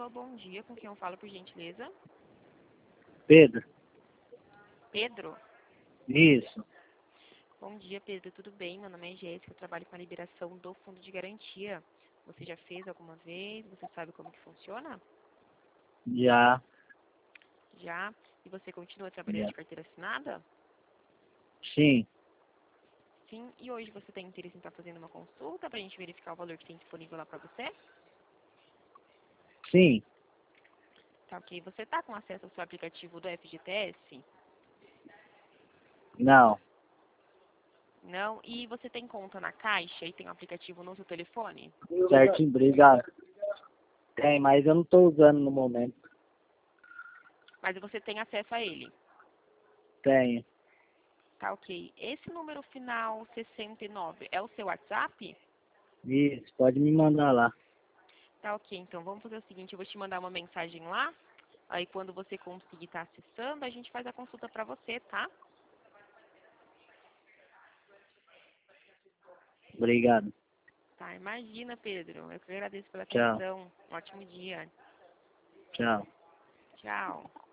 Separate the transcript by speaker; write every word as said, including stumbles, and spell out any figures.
Speaker 1: Alô, bom dia. Com quem eu falo, por gentileza?
Speaker 2: Pedro.
Speaker 1: Pedro?
Speaker 2: Isso.
Speaker 1: Bom dia, Pedro. Tudo bem? Meu nome é Jéssica. Eu trabalho com a liberação do fundo de garantia. Você já fez alguma vez? Você sabe como que funciona?
Speaker 2: Já.
Speaker 1: Já? E você continua trabalhando
Speaker 2: Já.
Speaker 1: de carteira assinada?
Speaker 2: Sim.
Speaker 1: Sim. E hoje você tem interesse em estar fazendo uma consulta para a gente verificar o valor que tem disponível lá para você?
Speaker 2: Sim.
Speaker 1: Tá ok. Você está com acesso ao seu aplicativo do F G T S?
Speaker 2: Não.
Speaker 1: Não? E você tem conta na Caixa e tem um aplicativo no seu telefone?
Speaker 2: Certinho, obrigado. Tem, mas eu não estou usando no momento.
Speaker 1: Mas você tem acesso a ele?
Speaker 2: Tenho.
Speaker 1: Tá ok. Esse número final sessenta e nove é o seu WhatsApp?
Speaker 2: Isso, pode me mandar lá.
Speaker 1: Tá ok, então vamos fazer o seguinte, eu vou te mandar uma mensagem lá, aí quando você conseguir estar acessando, a gente faz a consulta pra você, tá?
Speaker 2: Obrigado.
Speaker 1: Tá, imagina, Pedro. Eu que agradeço pela
Speaker 2: Tchau.
Speaker 1: atenção. Um ótimo dia.
Speaker 2: Tchau.
Speaker 1: Tchau.